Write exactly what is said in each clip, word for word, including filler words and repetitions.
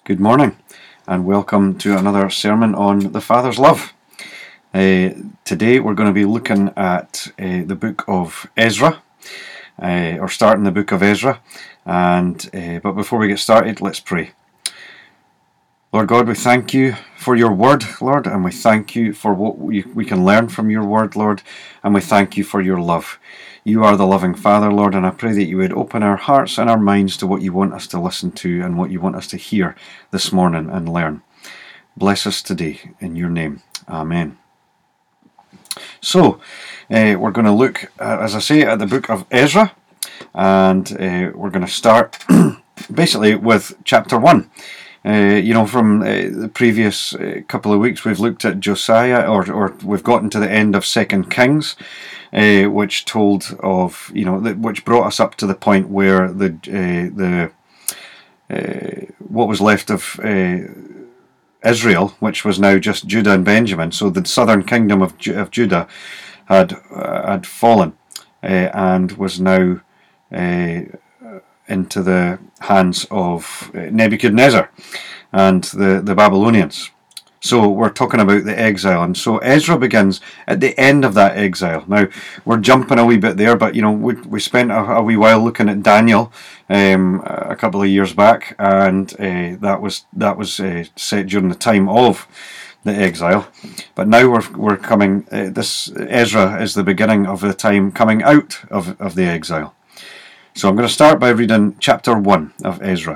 Good morning, and welcome to another sermon on the Father's love. Uh, today we're going to be looking at uh, the book of Ezra, uh, or starting the book of Ezra. And uh, but before we get started, let's pray. Lord God, we thank you for your word, Lord, and we thank you for what we, we can learn from your word, Lord, and we thank you for your love. You are the loving Father, Lord, and I pray that you would open our hearts and our minds to what you want us to listen to and what you want us to hear this morning and learn. Bless us today in your name. Amen. So, uh, we're going to look, uh, as I say, at the book of Ezra, and uh, we're going to start basically with chapter one. Uh, you know, from uh, the previous uh, couple of weeks, we've looked at Josiah, or or we've gotten to the end of Second Kings, uh, which told of, you know, the, which brought us up to the point where the uh, the uh, what was left of uh, Israel, which was now just Judah and Benjamin. So the southern kingdom of Ju- of Judah had uh, had fallen uh, and was now Uh, into the hands of Nebuchadnezzar and the, the Babylonians. So we're talking about the exile, and so Ezra begins at the end of that exile. Now we're jumping a wee bit there, but you know we we spent a, a wee while looking at Daniel um, a couple of years back, and uh, that was that was uh, set during the time of the exile. But now we're we're coming. Uh, this Ezra is the beginning of the time coming out of of the exile. So I'm going to start by reading chapter one of Ezra.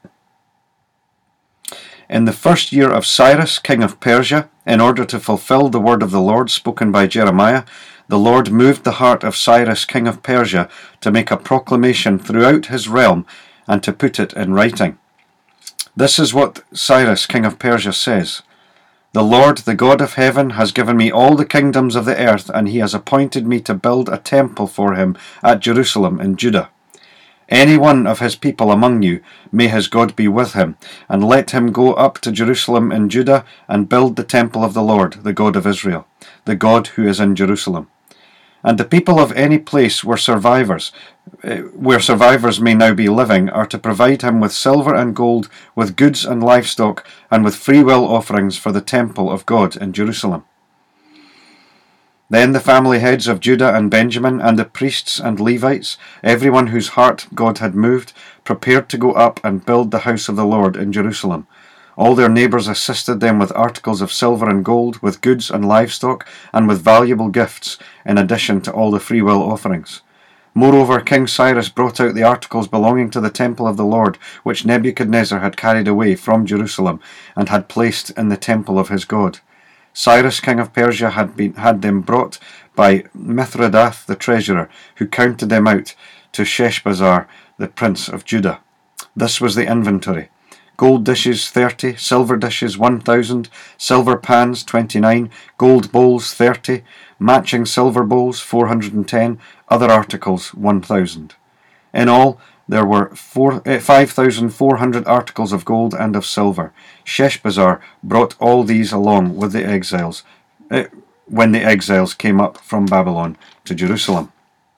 In the first year of Cyrus, king of Persia, in order to fulfill the word of the Lord spoken by Jeremiah, the Lord moved the heart of Cyrus, king of Persia, to make a proclamation throughout his realm and to put it in writing. This is what Cyrus, king of Persia, says. The Lord, the God of heaven, has given me all the kingdoms of the earth, and he has appointed me to build a temple for him at Jerusalem in Judah. Any one of his people among you, may his God be with him, and let him go up to Jerusalem in Judah and build the temple of the Lord, the God of Israel, the God who is in Jerusalem. And the people of any place where survivors, where survivors may now be living, are to provide him with silver and gold, with goods and livestock, and with freewill offerings for the temple of God in Jerusalem. Then the family heads of Judah and Benjamin, and the priests and Levites, everyone whose heart God had moved, prepared to go up and build the house of the Lord in Jerusalem. All their neighbours assisted them with articles of silver and gold, with goods and livestock, and with valuable gifts, in addition to all the freewill offerings. Moreover, King Cyrus brought out the articles belonging to the temple of the Lord, which Nebuchadnezzar had carried away from Jerusalem, and had placed in the temple of his God. Cyrus, king of Persia, had been had them brought by Mithredath the treasurer, who counted them out to Sheshbazzar, the prince of Judah. This was the inventory: gold dishes thirty, silver dishes one thousand, silver pans twenty-nine, gold bowls thirty, matching silver bowls four hundred and ten, other articles one thousand. In all, there were uh, five thousand four hundred articles of gold and of silver. Sheshbazzar brought all these along with the exiles, uh, when the exiles came up from Babylon to Jerusalem.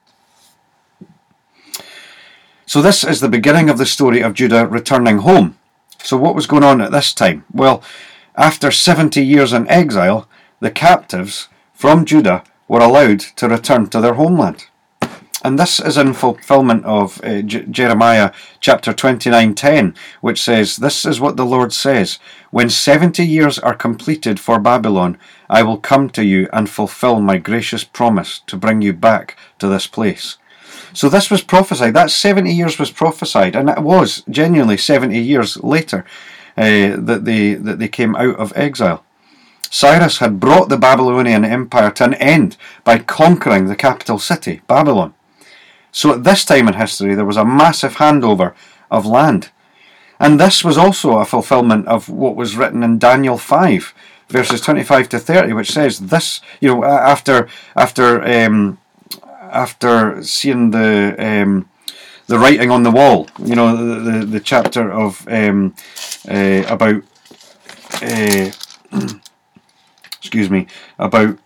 So this is the beginning of the story of Judah returning home. So what was going on at this time? Well, after seventy years in exile, the captives from Judah were allowed to return to their homeland. And this is in fulfillment of uh, J- Jeremiah chapter twenty-nine ten, which says, This is what the Lord says, When seventy years are completed for Babylon, I will come to you and fulfill my gracious promise to bring you back to this place. So this was prophesied. That seventy years was prophesied, and it was genuinely seventy years later uh, that they that they came out of exile. Cyrus had brought the Babylonian Empire to an end by conquering the capital city, Babylon. So at this time in history, there was a massive handover of land. And this was also a fulfillment of what was written in Daniel five, verses twenty-five to thirty, which says this, you know, after after um, after seeing the um, the writing on the wall, you know, the the, the chapter of um, uh, about uh, excuse me about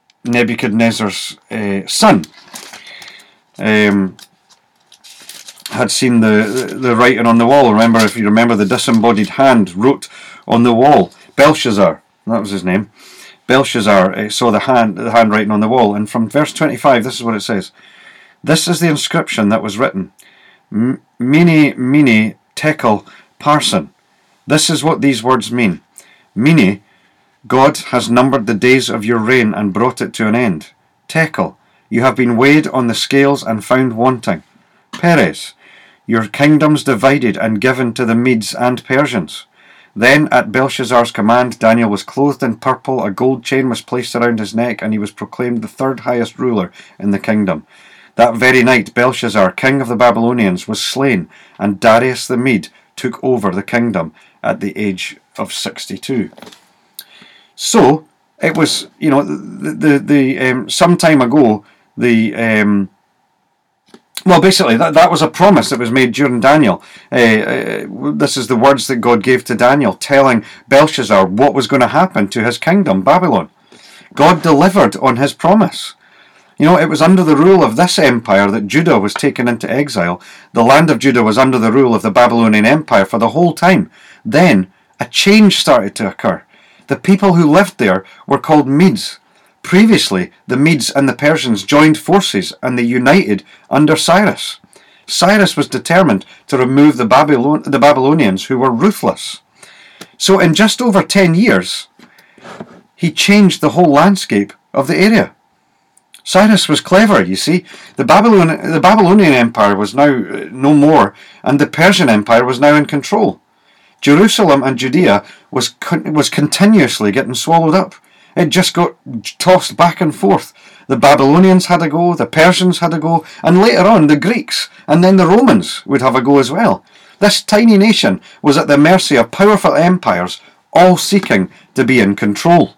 Nebuchadnezzar's uh, son. Um, had seen the, the writing on the wall. Remember, if you remember, the disembodied hand wrote on the wall. Belshazzar, that was his name. Belshazzar uh, saw the hand, the handwriting on the wall. And from verse twenty-five, this is what it says. This is the inscription that was written. Mene, mene, tekel, parsin. This is what these words mean. Mene, God has numbered the days of your reign and brought it to an end. Tekel, you have been weighed on the scales and found wanting. Peres, your kingdoms divided and given to the Medes and Persians. Then, at Belshazzar's command, Daniel was clothed in purple, a gold chain was placed around his neck, and he was proclaimed the third highest ruler in the kingdom. That very night, Belshazzar, king of the Babylonians, was slain, and Darius the Mede took over the kingdom at the age of sixty-two. So, it was, you know, the, the, the um, some time ago, the... Um, Well, basically, that, that was a promise that was made during Daniel. Uh, uh, this is the words that God gave to Daniel, telling Belshazzar what was going to happen to his kingdom, Babylon. God delivered on his promise. You know, it was under the rule of this empire that Judah was taken into exile. The land of Judah was under the rule of the Babylonian Empire for the whole time. Then, a change started to occur. The people who lived there were called Medes. Previously, the Medes and the Persians joined forces and they united under Cyrus. Cyrus was determined to remove the, Babylon- the Babylonians who were ruthless. So in just over ten years, he changed the whole landscape of the area. Cyrus was clever, you see. The, Babylon- the Babylonian Empire was now no more, and the Persian Empire was now in control. Jerusalem and Judea was con- was continuously getting swallowed up. It just got tossed back and forth. The Babylonians had a go, the Persians had a go, and later on the Greeks, and then the Romans would have a go as well. This tiny nation was at the mercy of powerful empires, all seeking to be in control.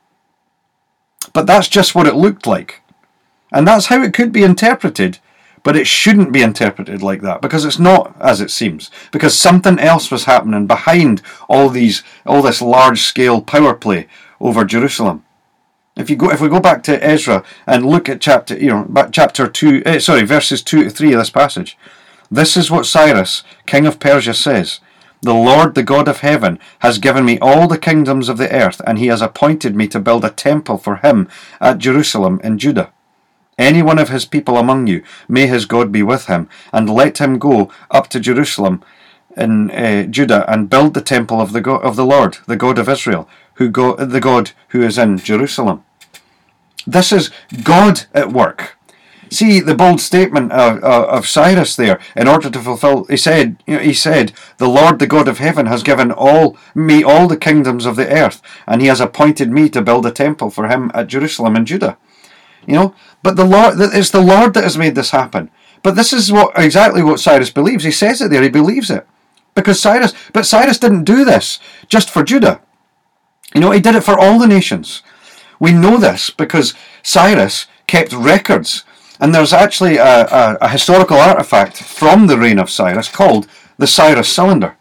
But that's just what it looked like. And that's how it could be interpreted, but it shouldn't be interpreted like that, because it's not as it seems. Because something else was happening behind all these, all this large-scale power play over Jerusalem. If you go, if we go back to Ezra and look at chapter, you know, back chapter two, eh, sorry, verses two to three of this passage, this is what Cyrus, king of Persia, says: "The Lord, the God of heaven, has given me all the kingdoms of the earth, and he has appointed me to build a temple for him at Jerusalem in Judah. Any one of his people among you, may his God be with him, and let him go up to Jerusalem in uh, Judah and build the temple of the God, of the Lord, the God of Israel, who go, the God who is in Jerusalem." This is God at work. See the bold statement of, of, of Cyrus there. In order to fulfill, he said, you know, he said, "The Lord, the God of heaven, has given all me all the kingdoms of the earth, and he has appointed me to build a temple for him at Jerusalem in Judah." You know, but the Lord, it's the Lord that has made this happen. But this is what exactly what Cyrus believes. He says it there. He believes it because Cyrus. But Cyrus didn't do this just for Judah. You know, he did it for all the nations. We know this because Cyrus kept records. And there's actually a, a, a historical artifact from the reign of Cyrus called the Cyrus Cylinder.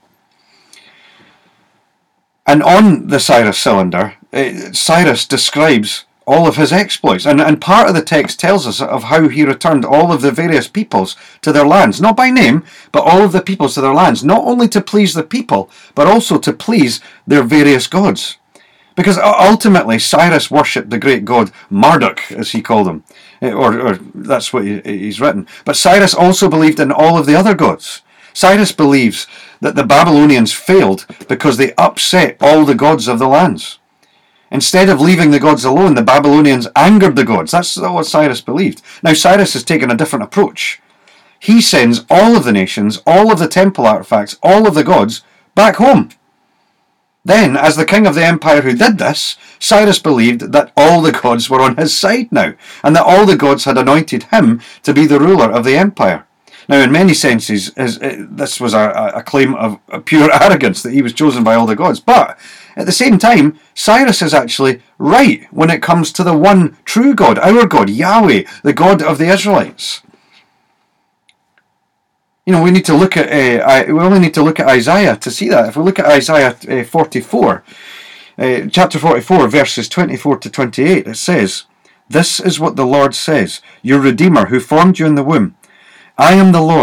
And on the Cyrus Cylinder, uh, Cyrus describes all of his exploits. And, and part of the text tells us of how he returned all of the various peoples to their lands. Not by name, but all of the peoples to their lands. Not only to please the people, but also to please their various gods. Because ultimately, Cyrus worshipped the great god Marduk, as he called him. Or, or that's what he, he's written. But Cyrus also believed in all of the other gods. Cyrus believes that the Babylonians failed because they upset all the gods of the lands. Instead of leaving the gods alone, the Babylonians angered the gods. That's what Cyrus believed. Now, Cyrus has taken a different approach. He sends all of the nations, all of the temple artifacts, all of the gods back home. Then, as the king of the empire who did this, Cyrus believed that all the gods were on his side now, and that all the gods had anointed him to be the ruler of the empire. Now, in many senses, his, uh, this was a, a claim of pure arrogance that he was chosen by all the gods. But, at the same time, Cyrus is actually right when it comes to the one true God, our God, Yahweh, the God of the Israelites. You know, we need to look at, uh, we only need to look at Isaiah to see that. If we look at Isaiah uh, forty-four, uh, chapter forty-four, verses twenty-four to twenty-eight, it says, "This is what the Lord says, your Redeemer who formed you in the womb. I am the Lord,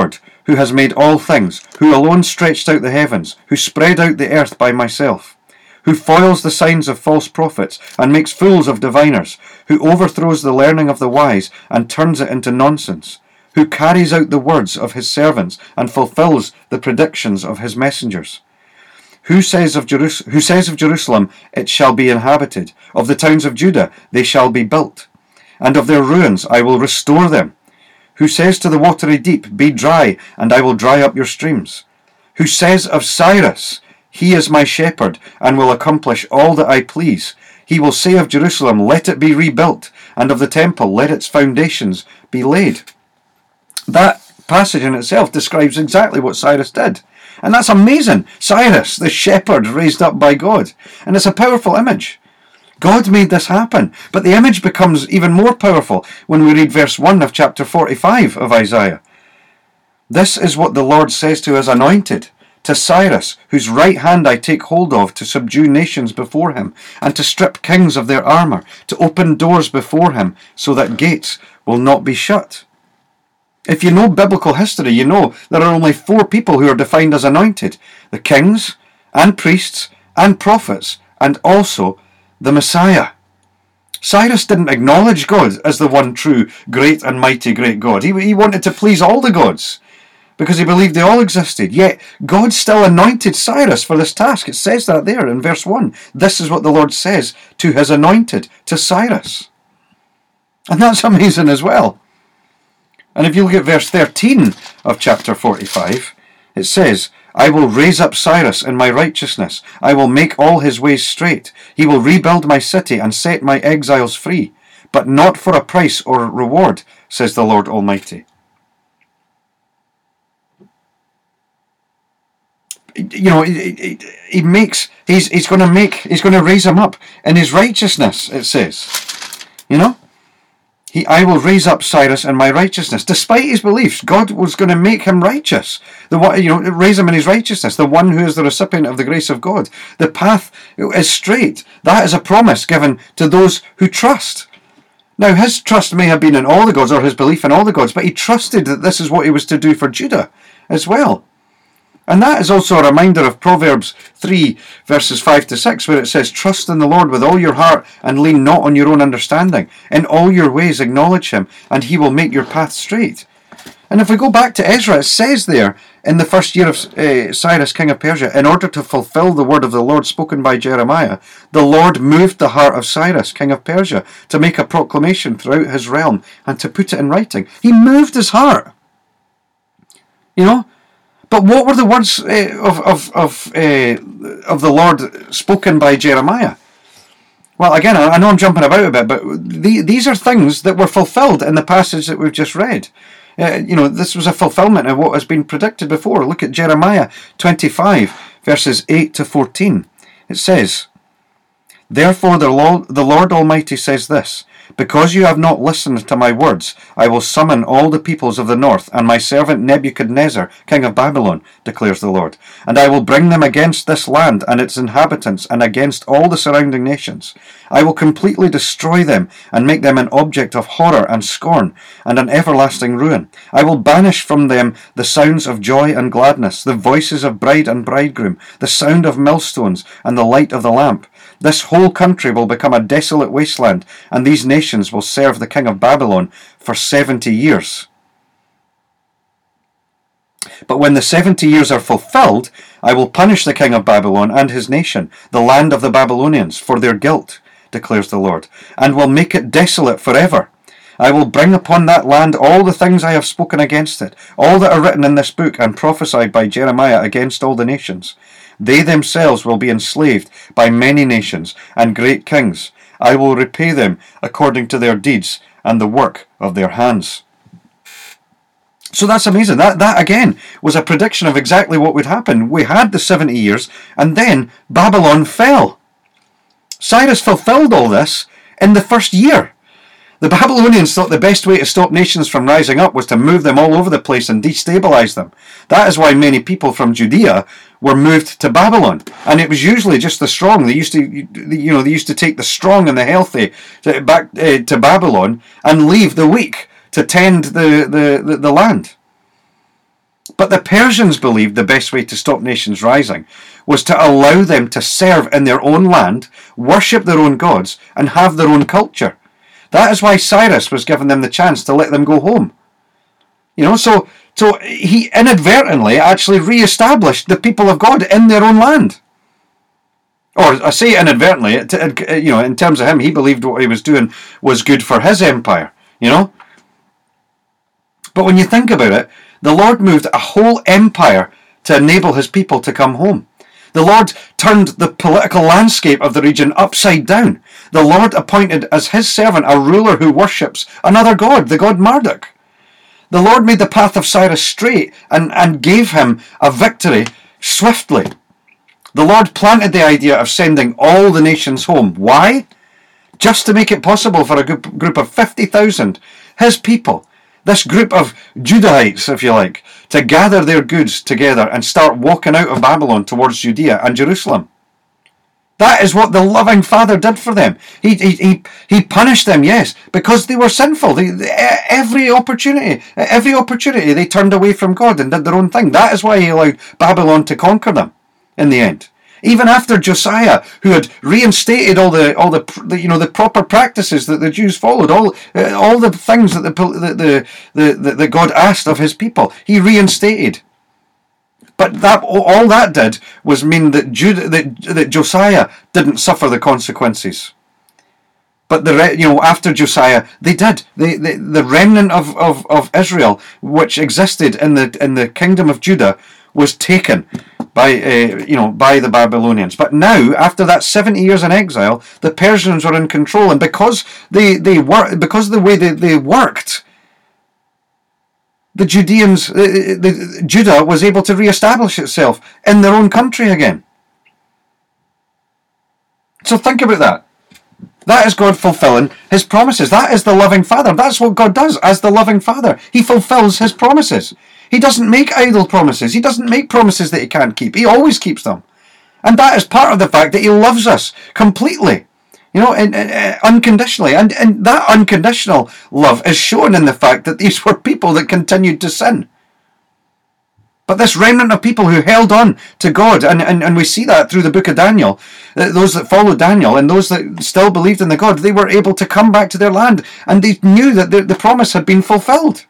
who has made all things, who alone stretched out the heavens, who spread out the earth by myself, who foils the signs of false prophets and makes fools of diviners, who overthrows the learning of the wise and turns it into nonsense, who carries out the words of his servants and fulfills the predictions of his messengers. Who says of Jerus- who says of Jerusalem, it shall be inhabited, of the towns of Judah, they shall be built, and of their ruins I will restore them. Who says to the watery deep, be dry, and I will dry up your streams. Who says of Cyrus, he is my shepherd, and will accomplish all that I please. He will say of Jerusalem, let it be rebuilt, and of the temple, let its foundations be laid. That passage in itself describes exactly what Cyrus did. And that's amazing. Cyrus, the shepherd raised up by God. And it's a powerful image. God made this happen. But the image becomes even more powerful when we read verse one of chapter forty-five of Isaiah. This is what the Lord says to his anointed, to Cyrus, whose right hand I take hold of to subdue nations before him, and to strip kings of their armour, to open doors before him, so that gates will not be shut. If you know biblical history, you know there are only four people who are defined as anointed. The kings, and priests, and prophets, and also the Messiah. Cyrus didn't acknowledge God as the one true, great and mighty great God. He, he wanted to please all the gods, because he believed they all existed. Yet, God still anointed Cyrus for this task. It says that there in verse one. This is what the Lord says to his anointed, to Cyrus. And that's amazing as well. And if you look at verse thirteen of chapter forty-five, it says, I will raise up Cyrus in my righteousness. I will make all his ways straight. He will rebuild my city and set my exiles free, but not for a price or reward, says the Lord Almighty. You know, he, he makes, he's, he's going to make, he's going to raise him up in his righteousness, it says. You know? He, I will raise up Cyrus in my righteousness. Despite his beliefs, God was going to make him righteous. The one, you know, raise him in his righteousness. The one who is the recipient of the grace of God. The path is straight. That is a promise given to those who trust. Now, his trust may have been in all the gods, or his belief in all the gods, but he trusted that this is what he was to do for Judah as well. And that is also a reminder of Proverbs three, verses five to six, where it says, trust in the Lord with all your heart and lean not on your own understanding. In all your ways acknowledge him, and he will make your path straight. And if we go back to Ezra, it says there, in the first year of uh, Cyrus, king of Persia, in order to fulfill the word of the Lord spoken by Jeremiah, the Lord moved the heart of Cyrus, king of Persia, to make a proclamation throughout his realm and to put it in writing. He moved his heart. You know? But what were the words uh, of of of, uh, of the Lord spoken by Jeremiah? Well, again, I know I'm jumping about a bit, but the, these are things that were fulfilled in the passage that we've just read. Uh, you know, this was a fulfillment of what has been predicted before. Look at Jeremiah twenty-five, verses eight to fourteen. It says, therefore the Lord, the Lord Almighty says this, because you have not listened to my words, I will summon all the peoples of the north, and my servant Nebuchadnezzar, king of Babylon, declares the Lord. And I will bring them against this land and its inhabitants, and against all the surrounding nations. I will completely destroy them, and make them an object of horror and scorn, and an everlasting ruin. I will banish from them the sounds of joy and gladness, the voices of bride and bridegroom, the sound of millstones, and the light of the lamp. This whole country will become a desolate wasteland, and these nations will serve the king of Babylon for seventy years. But when the seventy years are fulfilled, I will punish the king of Babylon and his nation, the land of the Babylonians, for their guilt, declares the Lord, and will make it desolate forever. I will bring upon that land all the things I have spoken against it, all that are written in this book and prophesied by Jeremiah against all the nations. They themselves will be enslaved by many nations and great kings. I will repay them according to their deeds and the work of their hands. So that's amazing. That, that again, was a prediction of exactly what would happen. We had the seventy years, and then Babylon fell. Cyrus fulfilled all this in the first year. The Babylonians thought the best way to stop nations from rising up was to move them all over the place and destabilize them. That is why many people from Judea were moved to Babylon, and it was usually just the strong. They used to, you know, they used to take the strong and the healthy to, back uh, to Babylon and leave the weak to tend the, the, the, the land. But the Persians believed the best way to stop nations rising was to allow them to serve in their own land, worship their own gods, and have their own culture. That is why Cyrus was giving them the chance to let them go home. You know, so so he inadvertently actually re-established the people of God in their own land. Or I say inadvertently, you know, in terms of him, he believed what he was doing was good for his empire, you know. But when you think about it, the Lord moved a whole empire to enable his people to come home. The Lord turned the political landscape of the region upside down. The Lord appointed as his servant a ruler who worships another god, the god Marduk. The Lord made the path of Cyrus straight and, and gave him a victory swiftly. The Lord planted the idea of sending all the nations home. Why? Just to make it possible for a group, group of fifty thousand, his people, this group of Judahites, if you like, to gather their goods together and start walking out of Babylon towards Judea and Jerusalem. That is what the loving Father did for them. He he he, he punished them, yes, because they were sinful. They, they, every opportunity, every opportunity, they turned away from God and did their own thing. That is why he allowed Babylon to conquer them in the end. Even after Josiah, who had reinstated all the all the, the you know the proper practices that the Jews followed, all uh, all the things that the the, the the the God asked of his people, he reinstated. But that all that did was mean that Judah, that that Josiah didn't suffer the consequences. But the you know after Josiah, they did. The the, the remnant of, of, of Israel, which existed in the in the kingdom of Judah, was taken by uh, you know by the Babylonians. But now, after that seventy years in exile, the Persians were in control, and because they they were because of the way they, they worked, the Judeans, uh, the Judah was able to re-establish itself in their own country again. So think about that. That is God fulfilling his promises. That is the loving Father. That's what God does as the loving Father. He fulfills his promises. He doesn't make idle promises. He doesn't make promises that he can't keep. He always keeps them. And that is part of the fact that he loves us completely, you know, and, and, uh, unconditionally. And, and that unconditional love is shown in the fact that these were people that continued to sin. But this remnant of people who held on to God, and, and, and we see that through the book of Daniel, uh, those that followed Daniel and those that still believed in the God, they were able to come back to their land, and they knew that the, the promise had been fulfilled.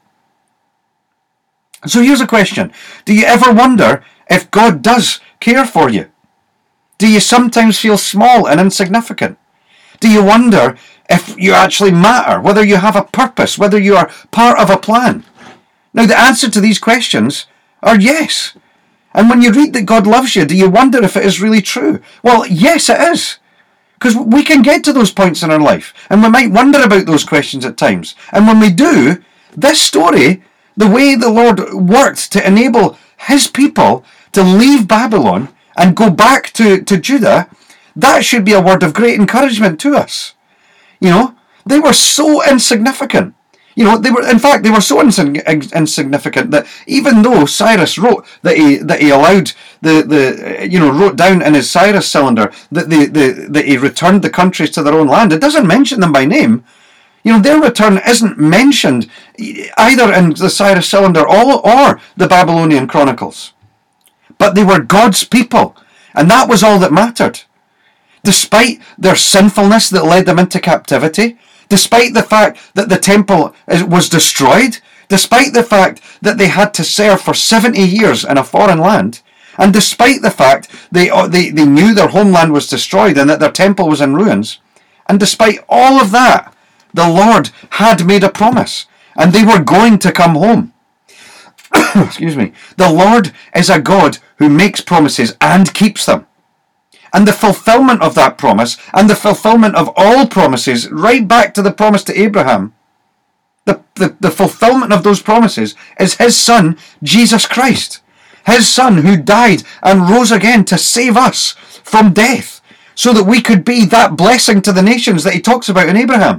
So here's a question. Do you ever wonder if God does care for you? Do you sometimes feel small and insignificant? Do you wonder if you actually matter, whether you have a purpose, whether you are part of a plan? Now, the answer to these questions are yes. And when you read that God loves you, do you wonder if it is really true? Well, yes, it is. Because we can get to those points in our life, and we might wonder about those questions at times. And when we do, this story, the way the Lord worked to enable his people to leave Babylon and go back to, to Judah, that should be a word of great encouragement to us. You know, they were so insignificant. You know, they were, in fact, they were so insig- insignificant that even though Cyrus wrote that he that he allowed the, the you know, wrote down in his Cyrus cylinder that the, the that he returned the countries to their own land, it doesn't mention them by name. You know, their return isn't mentioned either in the Cyrus cylinder or, or the Babylonian Chronicles. But they were God's people, and that was all that mattered. Despite their sinfulness that led them into captivity, despite the fact that the temple was destroyed, despite the fact that they had to serve for seventy years in a foreign land, and despite the fact they, they, they knew their homeland was destroyed and that their temple was in ruins, and despite all of that, the Lord had made a promise, and they were going to come home. Excuse me. The Lord is a God who makes promises and keeps them. And the fulfillment of that promise, and the fulfillment of all promises, right back to the promise to Abraham, the, the, the fulfillment of those promises is his Son, Jesus Christ. His Son who died and rose again to save us from death, so that we could be that blessing to the nations that he talks about in Abraham.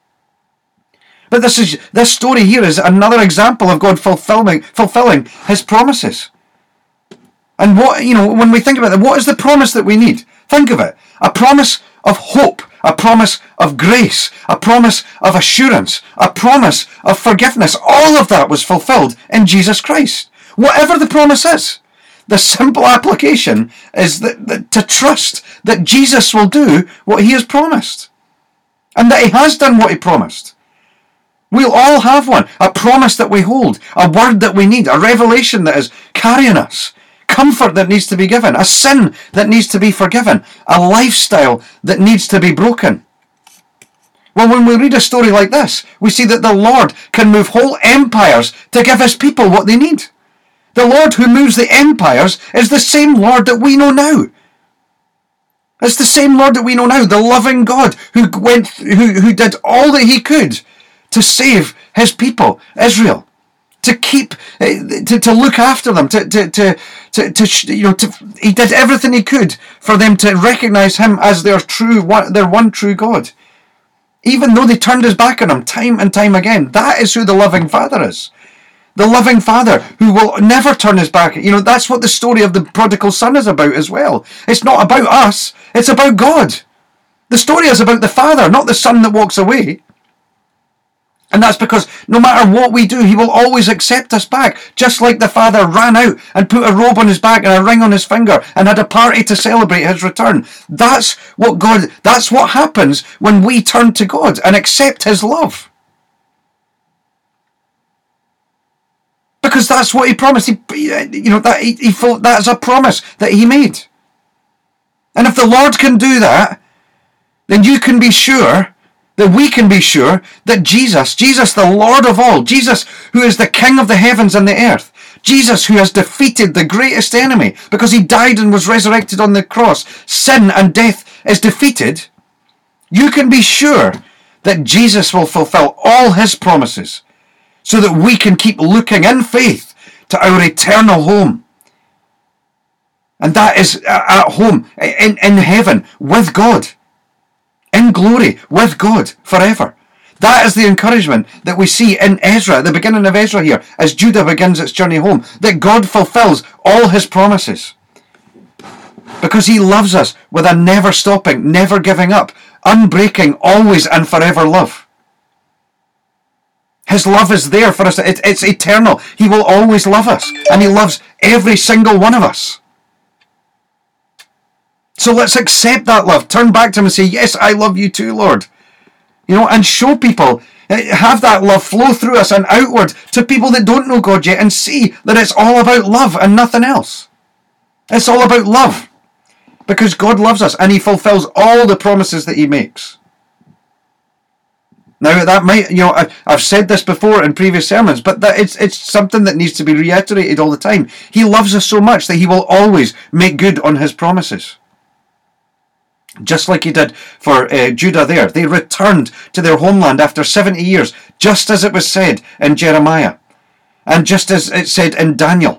But this is this story here is another example of God fulfilling fulfilling his promises. And what, you know, when we think about it, what is the promise that we need? Think of it. A promise of hope, a promise of grace, a promise of assurance, a promise of forgiveness. All of that was fulfilled in Jesus Christ. Whatever the promise is. The simple application is that, that to trust that Jesus will do what he has promised. And that he has done what he promised. We'll all have one. A promise that we hold. A word that we need. A revelation that is carrying us. Comfort that needs to be given. A sin that needs to be forgiven. A lifestyle that needs to be broken. Well, when we read a story like this, we see that the Lord can move whole empires to give his people what they need. The Lord who moves the empires is the same Lord that we know now. It's the same Lord that we know now, the loving God who went, who, who did all that he could to save his people, Israel, to keep, to, to look after them, to, to, to, to, to you know, to, he did everything he could for them to recognize him as their true, their one true God. Even though they turned his back on him time and time again, that is who the loving Father is. The loving Father who will never turn his back. You know, that's what the story of the prodigal son is about as well. It's not about us. It's about God. The story is about the Father, not the son that walks away. And that's because no matter what we do, he will always accept us back. Just like the Father ran out and put a robe on his back and a ring on his finger and had a party to celebrate his return. That's what God, that's what happens when we turn to God and accept his love. Because that's what he promised. He, you know, that he, he thought that is a promise that he made. And if the Lord can do that, then you can be sure, that we can be sure, that Jesus, Jesus the Lord of all, Jesus who is the King of the heavens and the earth, Jesus who has defeated the greatest enemy because he died and was resurrected on the cross, sin and death is defeated, you can be sure that Jesus will fulfill all his promises, so that we can keep looking in faith to our eternal home. And that is at home, in, in heaven, with God. In glory, with God, forever. That is the encouragement that we see in Ezra, at the beginning of Ezra here, as Judah begins its journey home. That God fulfills all his promises. Because he loves us with a never stopping, never giving up, unbreaking, always and forever love. His love is there for us. It, it's eternal. He will always love us. And he loves every single one of us. So let's accept that love. Turn back to him and say, yes, I love you too, Lord. You know, and show people, have that love flow through us and outward to people that don't know God yet and see that it's all about love and nothing else. It's all about love. Because God loves us and he fulfills all the promises that he makes. Now that might, you know, I, I've said this before in previous sermons, but that it's it's something that needs to be reiterated all the time. He loves us so much that he will always make good on his promises. Just like he did for uh, Judah there. They returned to their homeland after seventy years, just as it was said in Jeremiah. And just as it said in Daniel.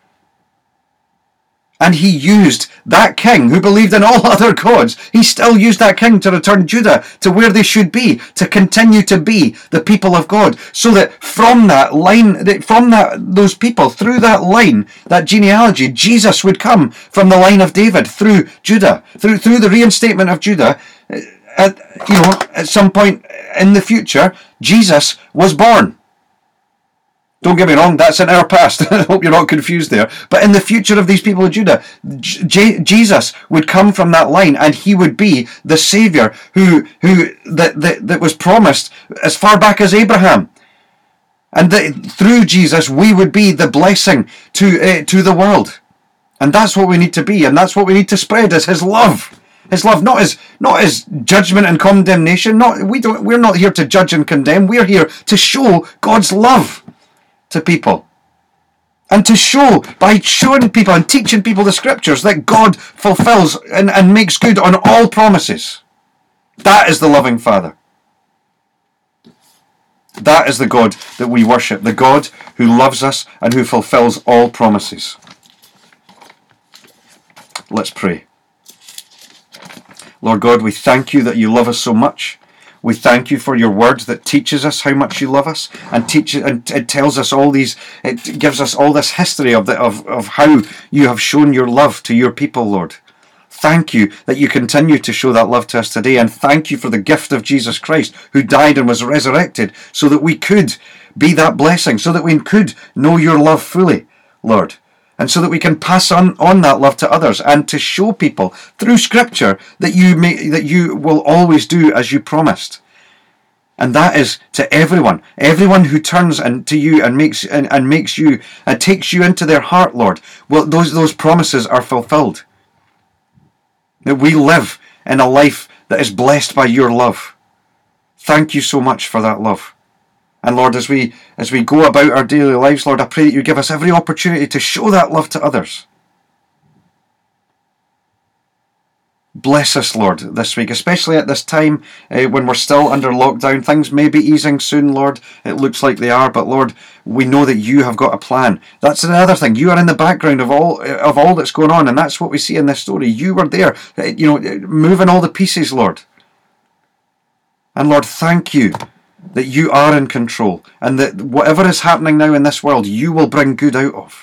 And he used that king who believed in all other gods. He still used that king to return Judah to where they should be, to continue to be the people of God. So that from that line, from that those people, through that line, that genealogy, Jesus would come from the line of David through Judah, through through the reinstatement of Judah. At, you know, at some point in the future, Jesus was born. Don't get me wrong, that's in our past. I hope you're not confused there. But in the future of these people of Judah, J- Jesus would come from that line and he would be the Saviour who who that, that, that was promised as far back as Abraham. And that through Jesus we would be the blessing to uh, to the world. And that's what we need to be, and that's what we need to spread is his love. His love, not as not as judgment and condemnation. Not we don't we're not here to judge and condemn, we're here to show God's love to people. And to show, by showing people and teaching people the scriptures, that God fulfills and, and makes good on all promises. That is the loving Father. That is the God that we worship. The God who loves us and who fulfills all promises. Let's pray. Lord God, we thank you that you love us so much. We thank you for your word that teaches us how much you love us and teaches and it tells us all these, it gives us all this history of the of, of how you have shown your love to your people, Lord. Thank you that you continue to show that love to us today, and thank you for the gift of Jesus Christ who died and was resurrected so that we could be that blessing, so that we could know your love fully. Lord, and so that we can pass on, on that love to others and to show people through Scripture that you may, that you will always do as you promised. And that is to everyone, everyone who turns and to you and makes and, and makes you and takes you into their heart, Lord. Well, those those promises are fulfilled. That we live in a life that is blessed by your love. Thank you so much for that love. And Lord, as we as we go about our daily lives, Lord, I pray that you give us every opportunity to show that love to others. Bless us, Lord, this week, especially at this time uh, when we're still under lockdown. Things may be easing soon, Lord. It looks like they are, but Lord, we know that you have got a plan. That's another thing. You are in the background of all of all that's going on, and that's what we see in this story. You were there, you know, moving all the pieces, Lord. And Lord, thank you that you are in control, and that whatever is happening now in this world, you will bring good out of.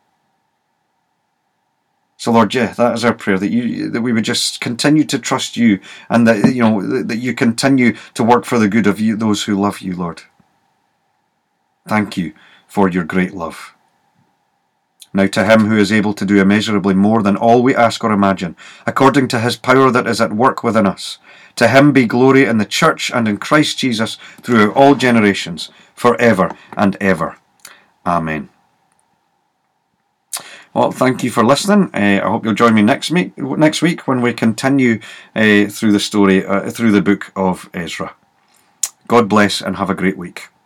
So Lord, yeah, that is our prayer, that you that we would just continue to trust you, and that you know that you continue to work for the good of you, those who love you, Lord. Thank you for your great love. Now to him who is able to do immeasurably more than all we ask or imagine, according to his power that is at work within us, to him be glory in the church and in Christ Jesus throughout all generations, forever and ever. Amen. Well, thank you for listening. Uh, I hope you'll join me next week, next week when we continue uh, through the story, uh, through the book of Ezra. God bless and have a great week.